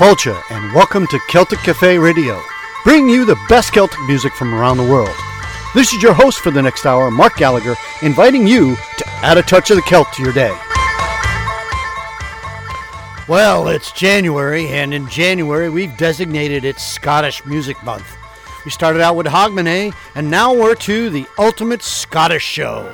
Fulcha, and welcome to Celtic Cafe Radio, bringing you the best Celtic music from around the world. This is your host for the next hour, Mark Gallagher, inviting you to add a touch of the Celt to your day. Well, it's January, and in January we've designated it Scottish Music Month. We started out with Hogmanay, and now we're to the Ultimate Scottish Show.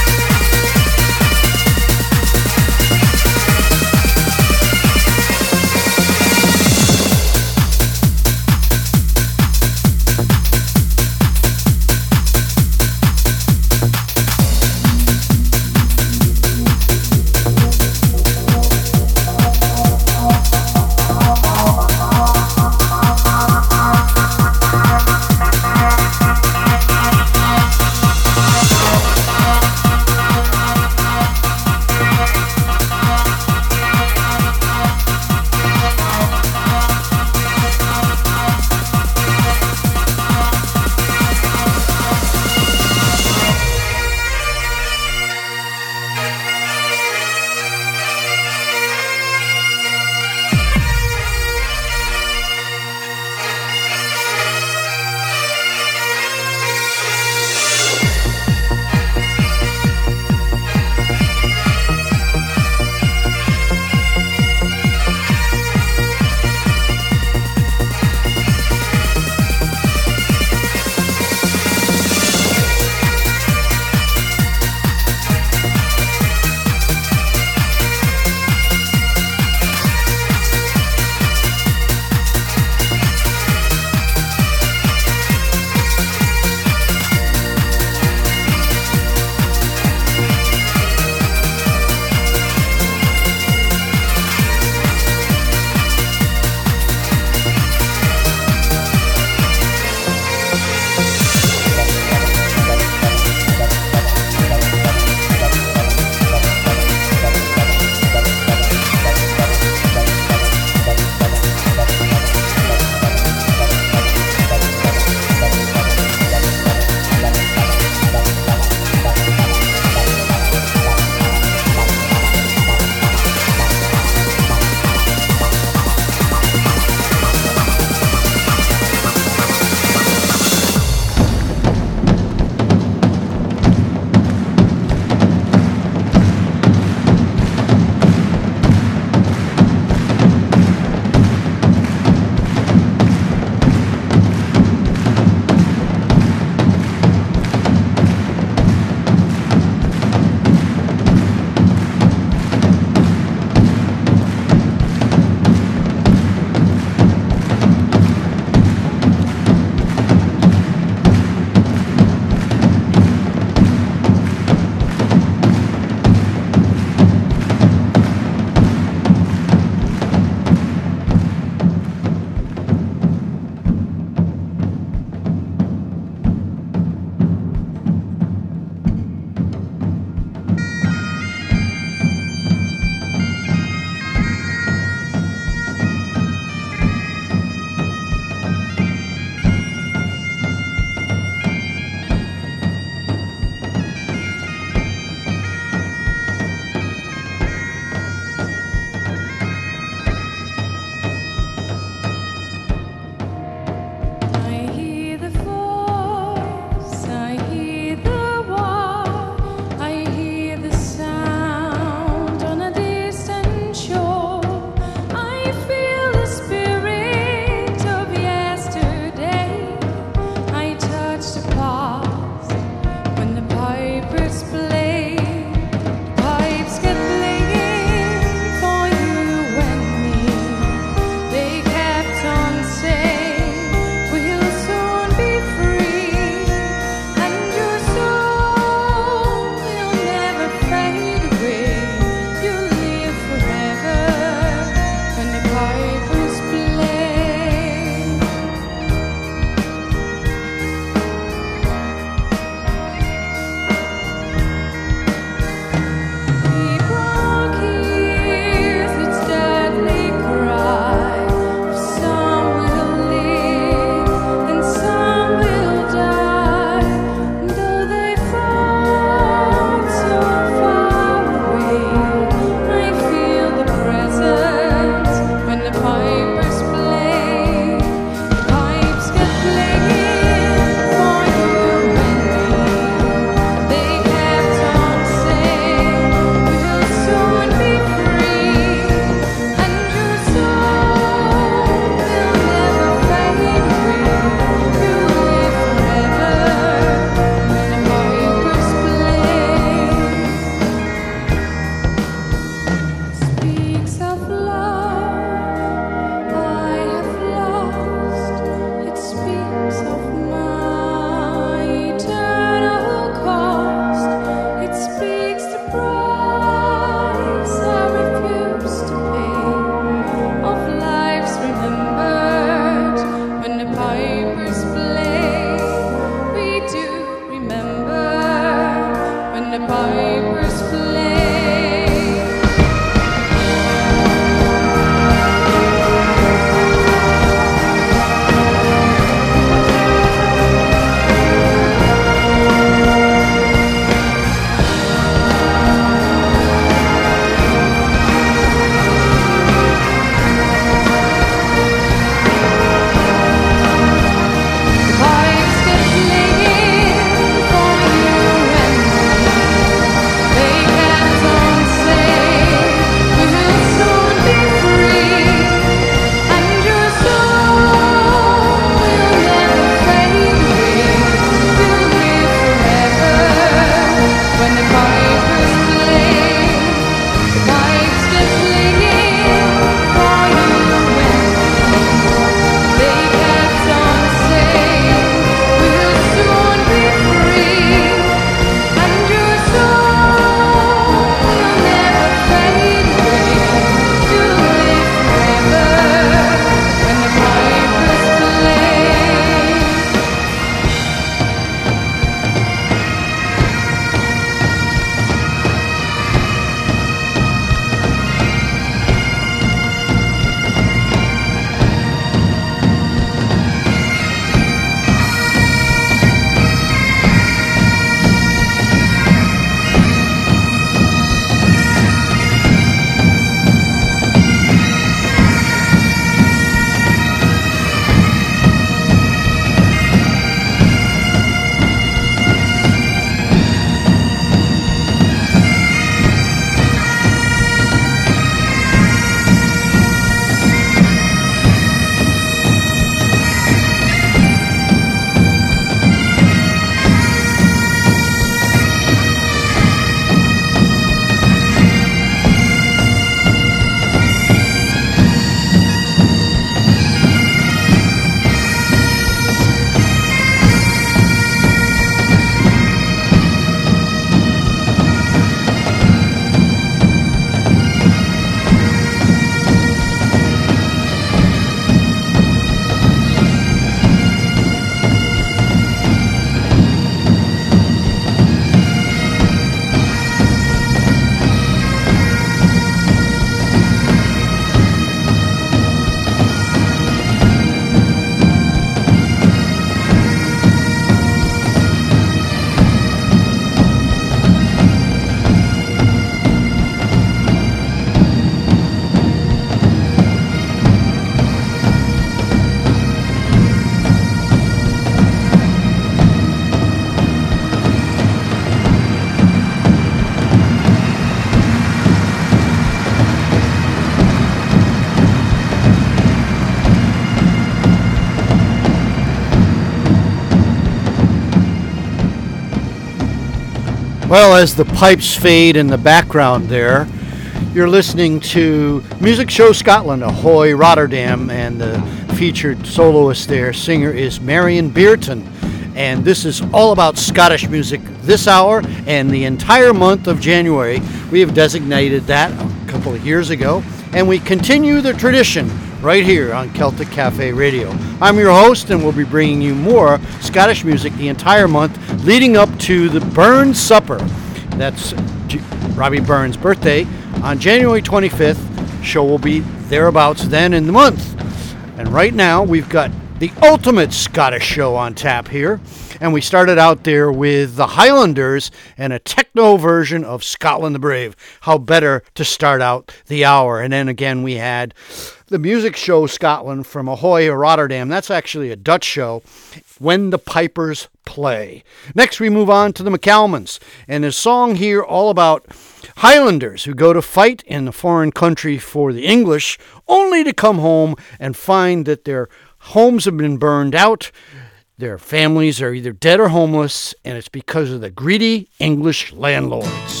Well, as the pipes fade in the background there, you're listening to Music Show Scotland, Ahoy Rotterdam, and the featured soloist there, singer, is Marion Beerton. And this is all about Scottish music this hour and the entire month of January. We have designated that a couple of years ago, and we continue the tradition right here on Celtic Cafe Radio. I'm your host, and we'll be bringing you more Scottish music the entire month leading up to the Burns Supper. That's Robbie Burns' birthday on January 25th. Show will be thereabouts then in the month. And right now, we've got the ultimate Scottish show on tap here. And we started out there with the Highlanders and a techno version of Scotland the Brave. How better to start out the hour. And then again, we had the Music Show Scotland from Ahoy Rotterdam. That's actually a Dutch show. When the Pipers Play. Next, we move on to the McCalmans. And a song here all about Highlanders who go to fight in a foreign country for the English, only to come home and find that their homes have been burned out. Their families are either dead or homeless, and it's because of the greedy English landlords.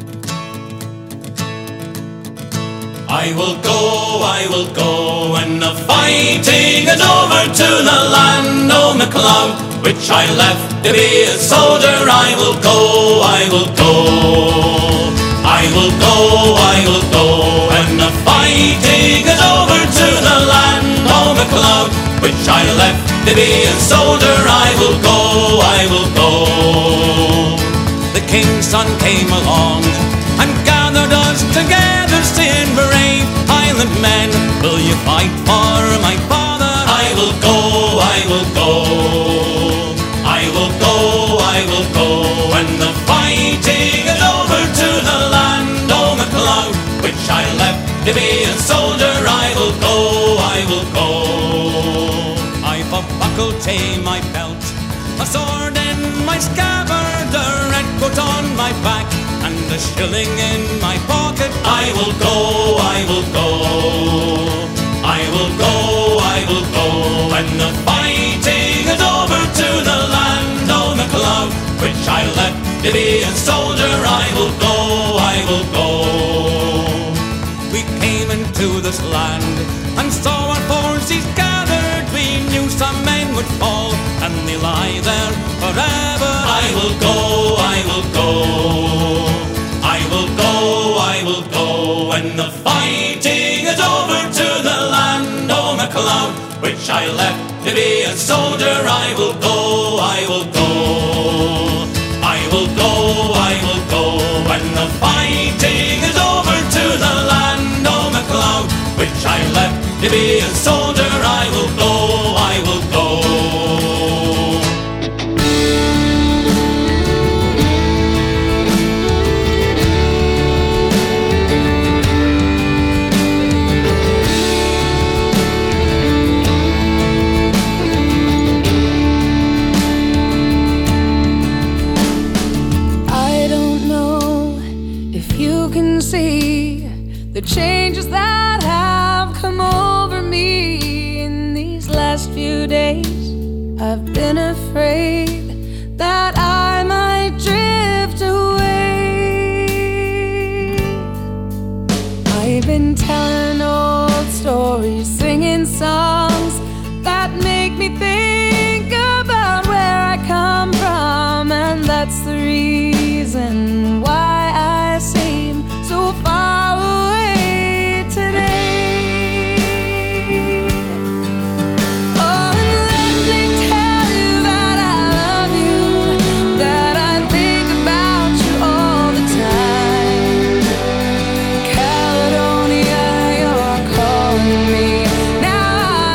I will go, when the fighting is over, to the land of MacLeod, which I left to be a soldier. I will go, I will go. I will go, when the fighting is over, to the land of MacLeod, which I left to be a soldier. I will go. The king's son came along and gathered us together, saying, brave Highland men, will you fight for my father? I will go, I will go. I will go, I will go, when the fighting is over, to the land of MacLeod, which I left to be a soldier. I will go, I will go. I've a buckle to my belt, a sword in my scabbard, a red coat on my back, and a shilling in my pocket. I will go, I will go. I will go, I will go, when the fighting is over, to the land of MacLeod, which I left to be a soldier. I will go, I will go. We came into this land and saw our forces gathered. We knew some men would fall and they lie there forever. I will go, I will go. I will go, I will go, when the fighting is over, to the land of MacLeod, which I left to be a soldier. I will go, I will go. I will go, I will go, when the fighting is over, to the land of MacLeod, which I left to be a soldier. I will go, I will go. See the changes that have come over me in these last few days. I've been afraid that I might drift away. I've been telling old stories, singing songs that make me think about where I come from, and that's the reason why I seem so far away today. Oh, and let me tell you that I love you, that I think about you all the time. Caledonia, you're calling me. Now I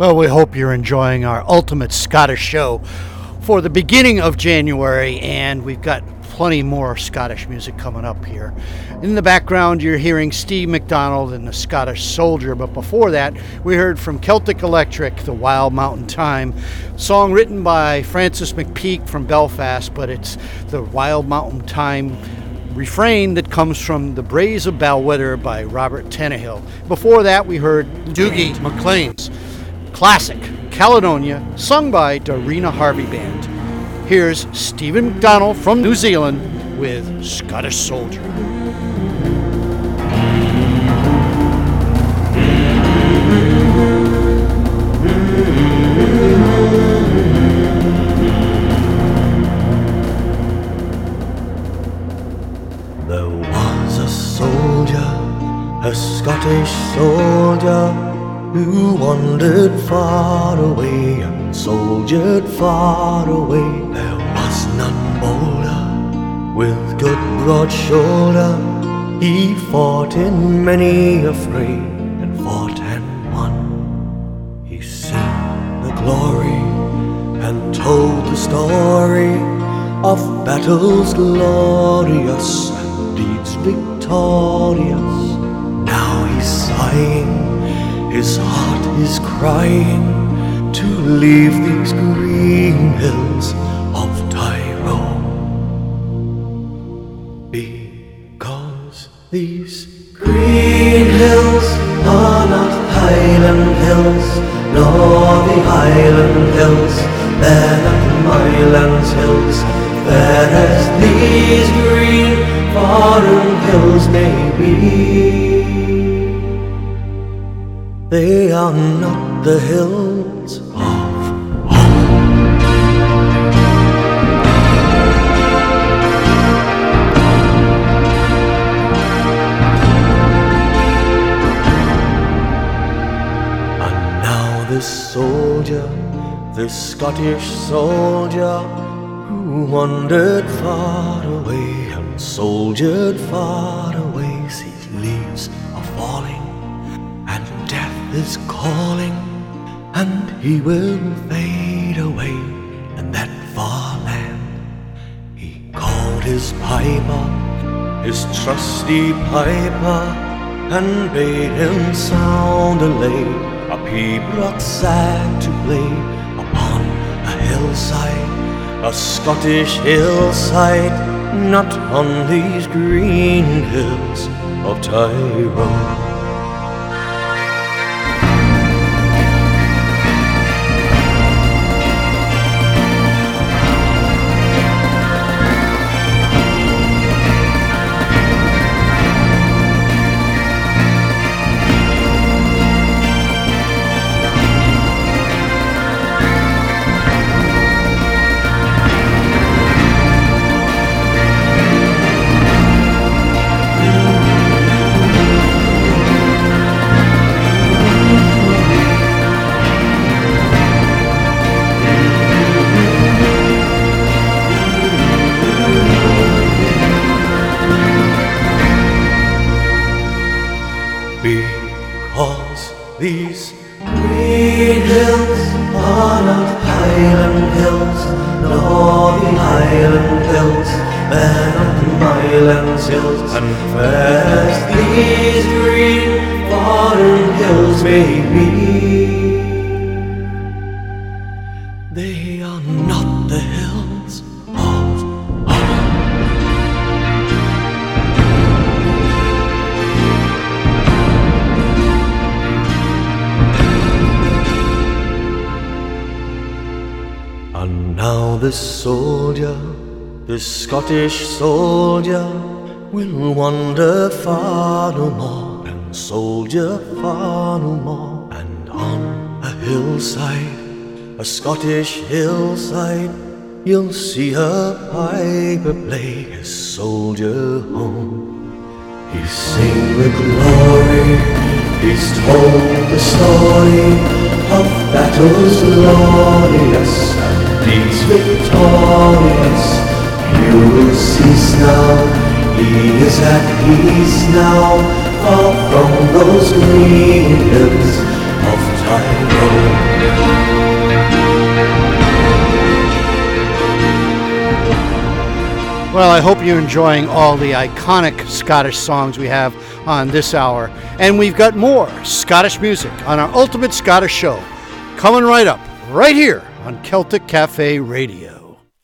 Well, we hope you're enjoying our ultimate Scottish show for the beginning of January, and we've got plenty more Scottish music coming up here. In the background, you're hearing Steve McDonald and the Scottish Soldier, but before that, we heard from Celtic Electric, The Wild Mountain Time, song written by Francis McPeak from Belfast, but it's the Wild Mountain Time refrain that comes from The Braes of Balweather by Robert Tannehill. Before that, we heard Dougie MacLean's classic Caledonia, sung by Darina Harvey Band. Here's Stephen McDonald from New Zealand with Scottish Soldier. There was a soldier, a Scottish soldier, who wandered far away and soldiered far away. There was none bolder, with good broad shoulder. He fought in many a fray, and fought and won. He seen the glory and told the story of battles glorious and deeds victorious. Now he's sighing, his heart is crying to leave these green hills of Tyrone, because these green hills are not Highland hills, nor the Highland hills, they're not Mylands hills, fair as these green foreign hills may be. They are not the hills of home. And now this soldier, this Scottish soldier, who wandered far away and soldiered far away, sees leaves are falling, death is calling, and he will fade away in that far land. He called his piper, his trusty piper, and bade him sound a lay, a pibroch sad to play upon a hillside, a Scottish hillside, not on these green hills of Tyrone. Because these green hills are not Highland hills, nor the Highland hills, they're not Mylands hills, and fair as these green foreign hills may be, they are not the hills of home. And now this soldier, this Scottish soldier, will wander far no more, and soldier far no more. And on a hillside, a Scottish hillside, you'll see a piper play his soldier home. He's sing the glory, he's told the story of battles glorious and deeds victorious. Ulysses now, he is at peace now, far from those green hills of I roam. Well, I hope you're enjoying all the iconic Scottish songs we have on this hour. And we've got more Scottish music on our Ultimate Scottish Show coming right up, right here on Celtic Cafe Radio.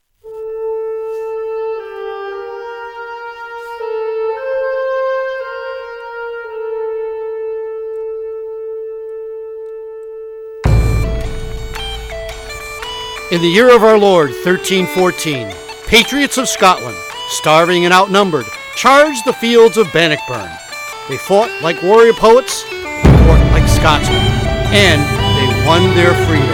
In the year of our Lord, 1314, patriots of Scotland, starving and outnumbered, charged the fields of Bannockburn. They fought like warrior poets, fought like Scotsmen, and they won their freedom.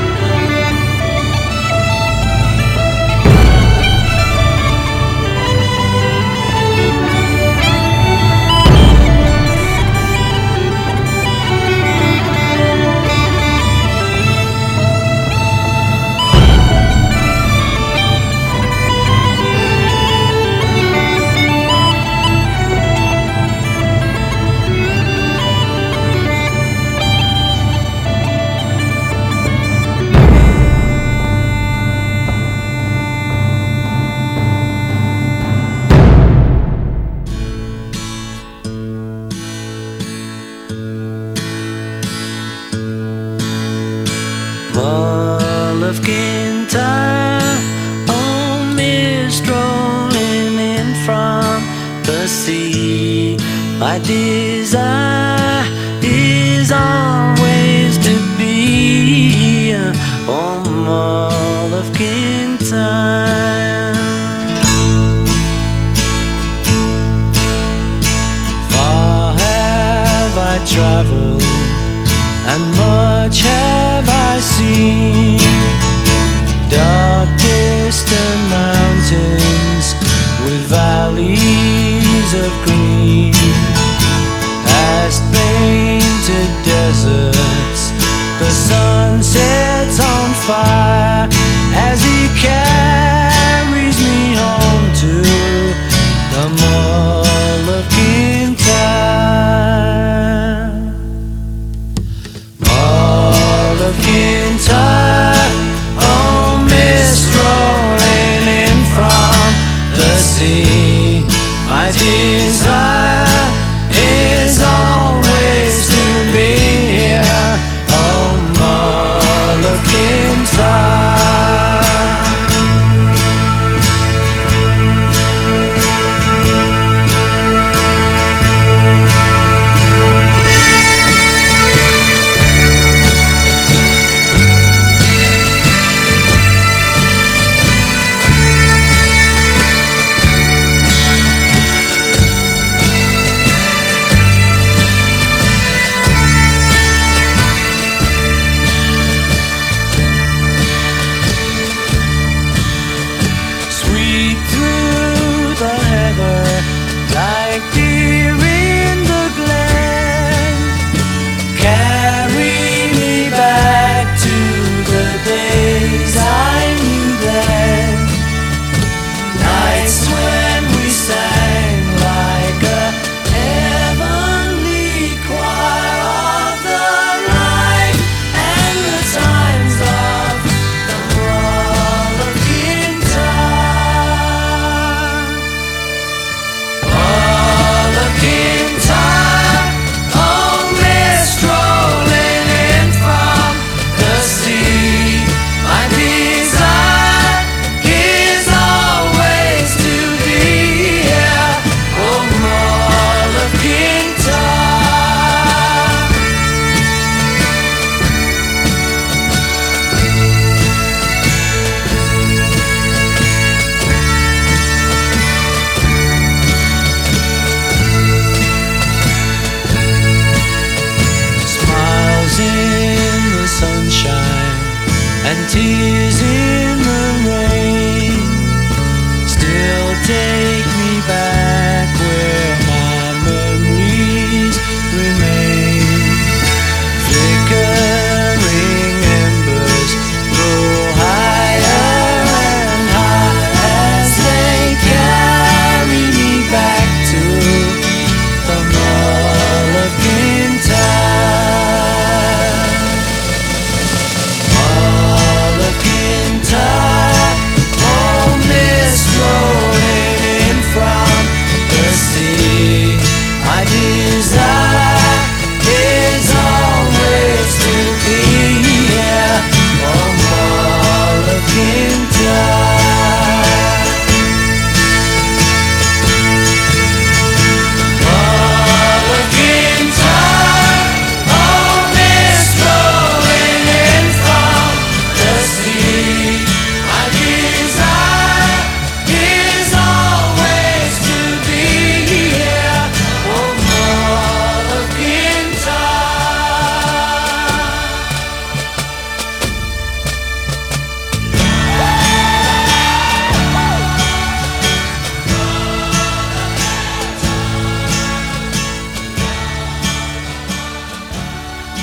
Mull of Kintyre, oh, mist rolling in from the sea. My desire is always to be, oh, Mull of Kintyre. Far have I traveled, and much have I seen. Dark distant mountains with valleys of green, past painted deserts, the sun sets on fire as he carries me home to the Mull of Kintyre.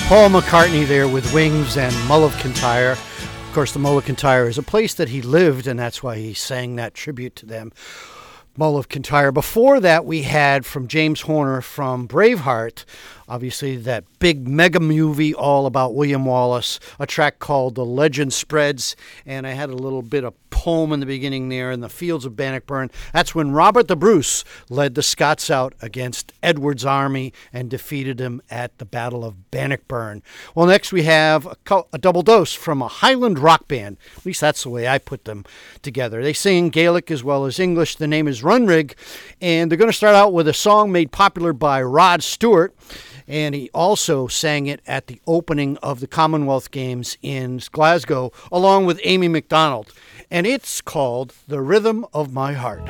Paul McCartney there with Wings and Mull of Kintyre. Of course, the Mull of Kintyre is a place that he lived, and that's why he sang that tribute to them. Mull of Kintyre. Before that, we had from James Horner from Braveheart, obviously that big mega movie all about William Wallace, a track called The Legend Spreads, and I had a little bit of poem in the beginning there, In the Fields of Bannockburn. That's when Robert the Bruce led the Scots out against Edward's army and defeated him at the Battle of Bannockburn. Well, next we have a double dose from a Highland rock band. At least that's the way I put them together. They sing Gaelic as well as English. The name is Runrig, and they're going to start out with a song made popular by Rod Stewart, and he also sang it at the opening of the Commonwealth Games in Glasgow, along with Amy MacDonald. And it's called The Rhythm of My Heart.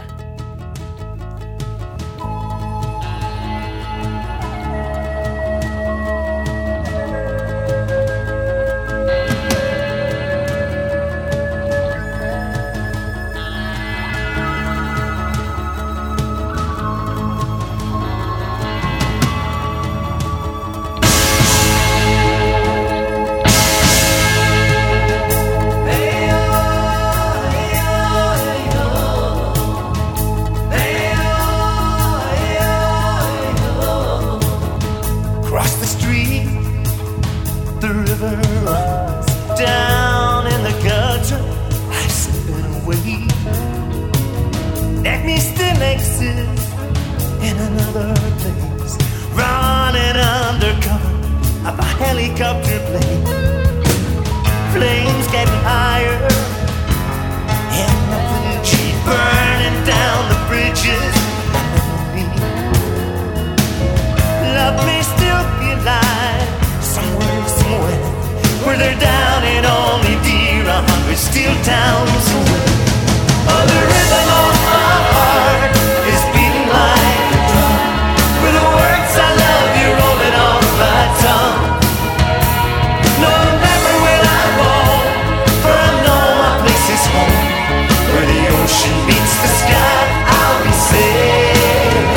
Helicopter plane, flames getting higher, and the blue jeep burning down the bridges. Love may still be alive somewhere, where they're down in only dear 100 steel towns away. Oh, the rhythm of my heart is beating like a drum, with the words I love you rolling off my tongue. Ocean meets the sky, I'll be safe.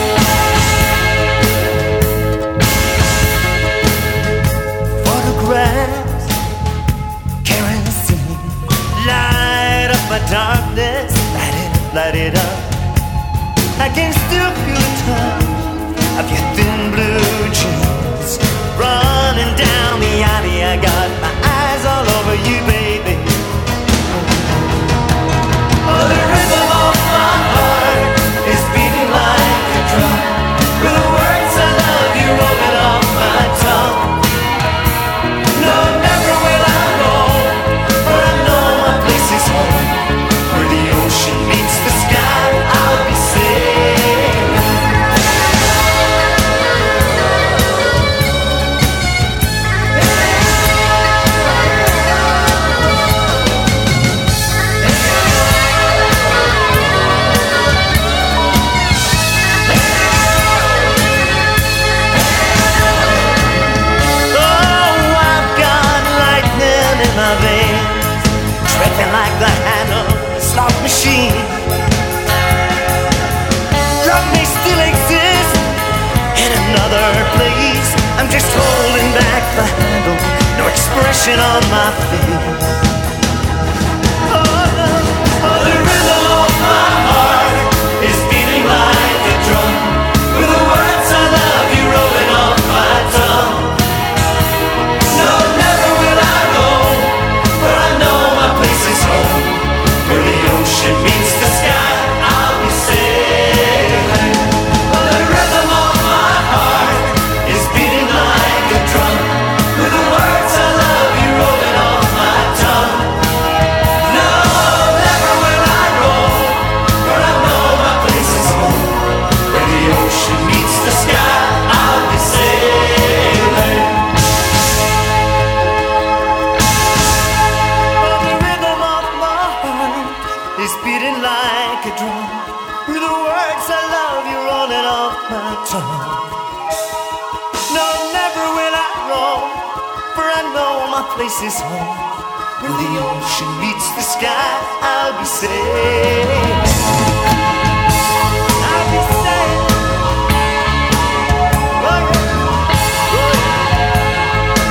Photographs, kerosene, light up my darkness, light it up. I can still feel the touch of your thin blue jeans running down the alley. I got my eyes all over you, baby. Oh, the rhythm of my heart is beating like a drum, with the words I love you rolling off my tongue. No, never will I roam, for I know my place is home, where the ocean meets the sky, I'll be safe. Like the hand of a slot machine. Love may still exist in another place. I'm just holding back the handle, no expression on my face. Oh, the rhythm of my heart is beating like a drum, with the words I love you rolling off my tongue. No, never will I roam, for I know my place is home, where the ocean meets the sky, I'll be sailing. Oh, the rhythm of my heart is beating like a drum, with the words I love you rolling off my tongue. No, never will I roam, for I know my place is home, where the ocean meets the sky, I'll be sailing. It's beating like a drum, with the words I love you rolling off my tongue. No, never will I roam, for I know my place is home, where the ocean meets the sky, I'll be safe. I'll be safe. Oh, yeah. Oh, yeah.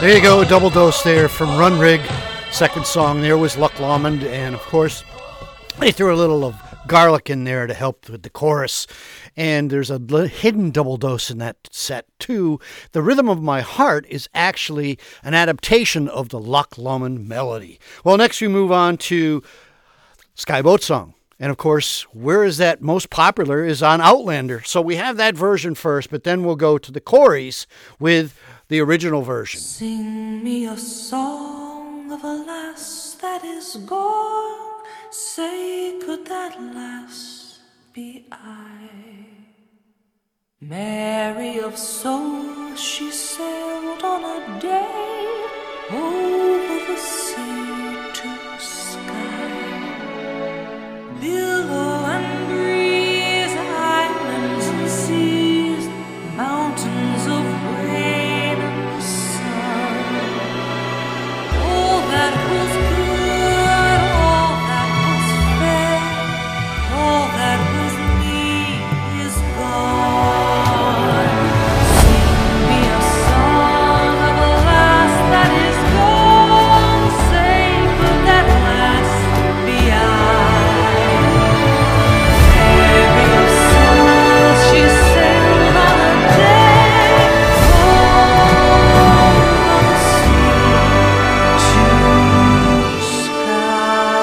There you go, double dose there from Runrig. Second song there was Luck Lomond, and of course they threw a little of garlic in there to help with the chorus. And there's a hidden double dose in that set too. The Rhythm of My Heart is actually an adaptation of the Luck Lomond melody. Well, next we move on to Skyboat Song. And of course, where is that most popular is on Outlander. So we have that version first, but then we'll go to the Corys with the original version. Sing me a song of a lass that is gone. Say, could that lass be I? Mary of soul, she sailed on a day over the sea to sky. Billow and breeze, islands and seas, mountains of rain and sun. All that was good, all that was fair, all that was me is gone. Sing me a song of a lass that is gone. Say, could that lass be I? Mary of soul, she sailed on a day over the sea to sky.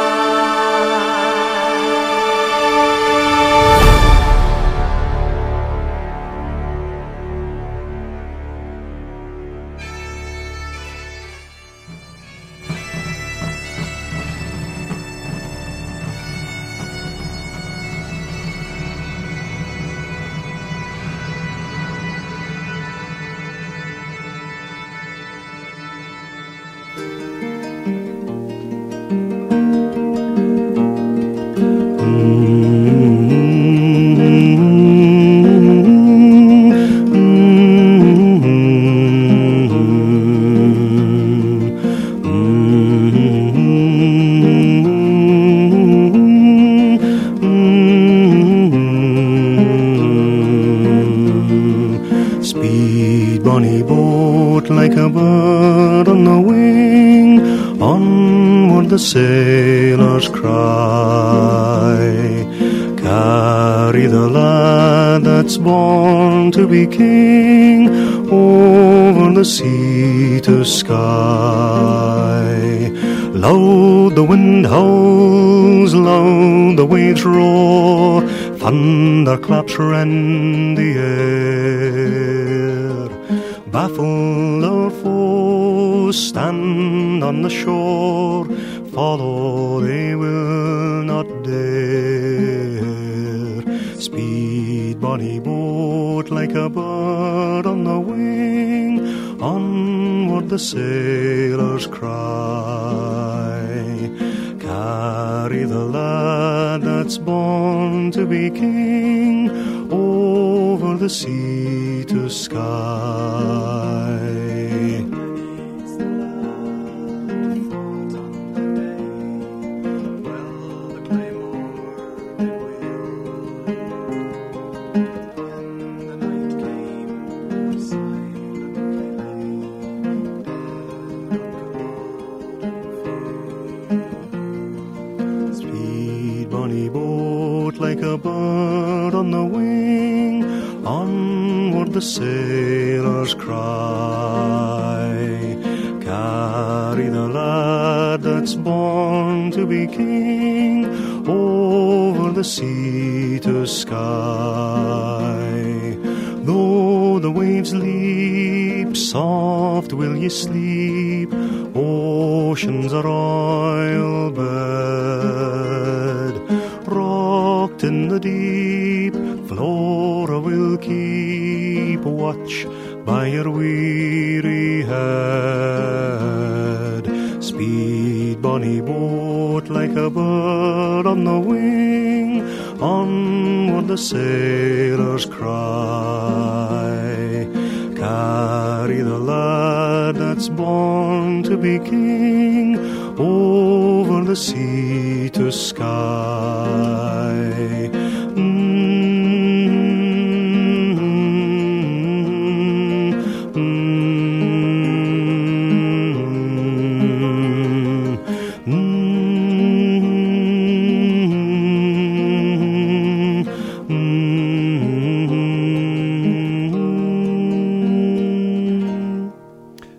Speed, bonny boat, like a bird on the wing, onward the sailors cry. Carry the lad that's born to be king, over the sea to sky. Loud the wind howls, loud the waves roar, thunder claps rend the air. Baffle our foes, stand on the shore, follow they will not dare. Speed, bonny boat, like a bird on the wing, onward the sailors cry. Carry the lad that's born to be king, over the sea to sky. Like a bird on the wing, onward the sailors cry. Carry the lad that's born to be king, over the sea to sky. Though the waves leap, soft will ye sleep, ocean's a royal bed. Rocked in the deep, Flora will keep watch by your weary head. Speed, bonny boat, like a bird on the wing, onward the sailors cry. Carry the lad that's born to be king, over the sea to sky.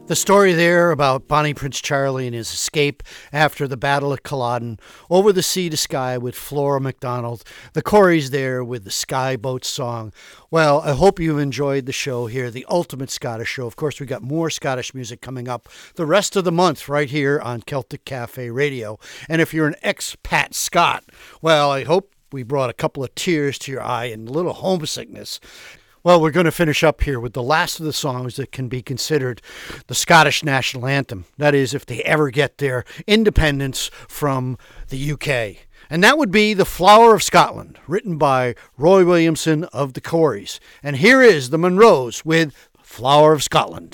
The story there about Bonnie Prince Charlie and his escape after the Battle of Culloden, Over the Sea to Sky with Flora MacDonald, the Corries there with the Sky Boat song. Well, I hope you've enjoyed the show here, the Ultimate Scottish Show. Of course, we got more Scottish music coming up the rest of the month right here on Celtic Cafe Radio. And if you're an expat Scot, well, I hope we brought a couple of tears to your eye and a little homesickness. Well, we're going to finish up here with the last of the songs that can be considered the Scottish national anthem. That is, if they ever get their independence from the UK. And that would be The Flower of Scotland, written by Roy Williamson of the Corries. And here is the Monroes with Flower of Scotland.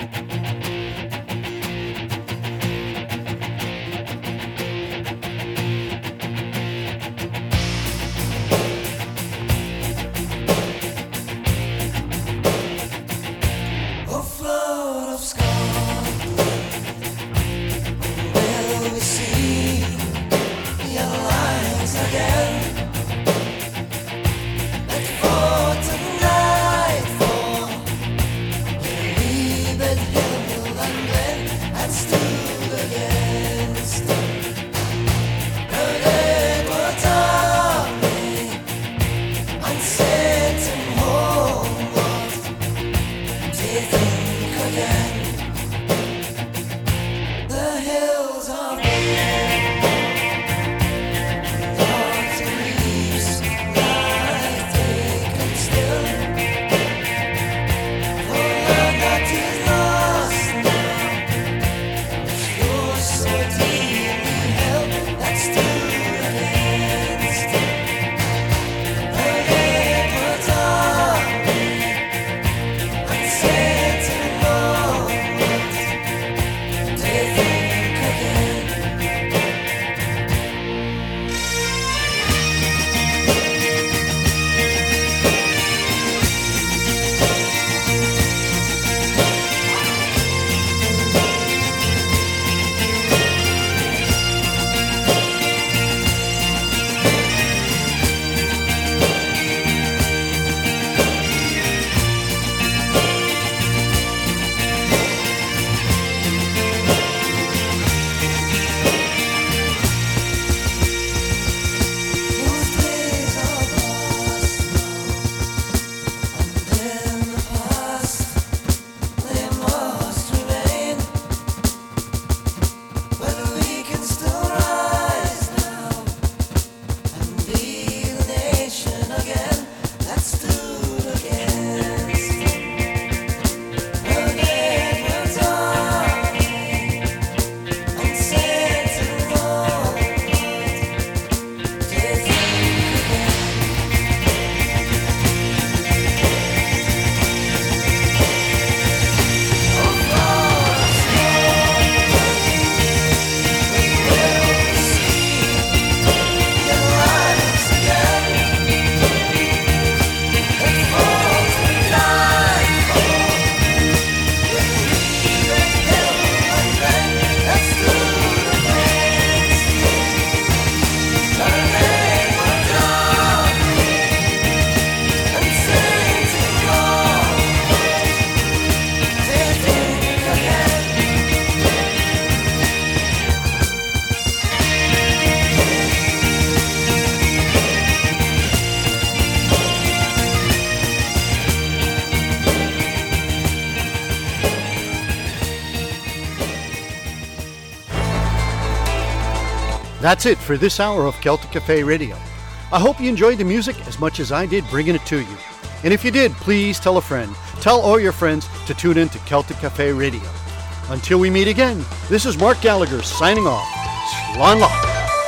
That's it for this hour of Celtic Cafe Radio. I hope you enjoyed the music as much as I did bringing it to you. And if you did, please tell a friend. Tell all your friends to tune in to Celtic Cafe Radio. Until we meet again, this is Mark Gallagher signing off. Slán Lá.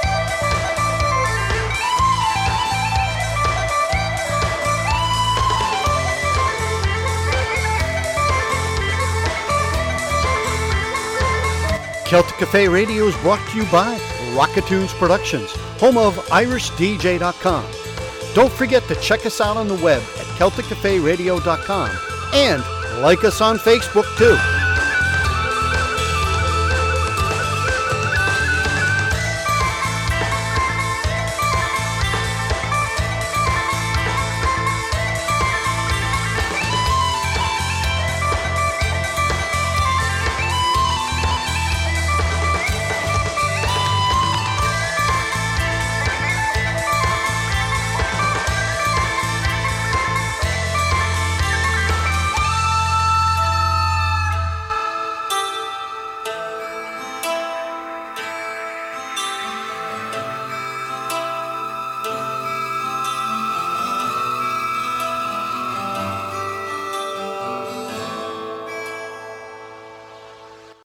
Celtic Cafe Radio is brought to you by Rockatunes Productions, home of IrishDJ.com. Don't forget to check us out on the web at CelticCafeRadio.com and like us on Facebook too.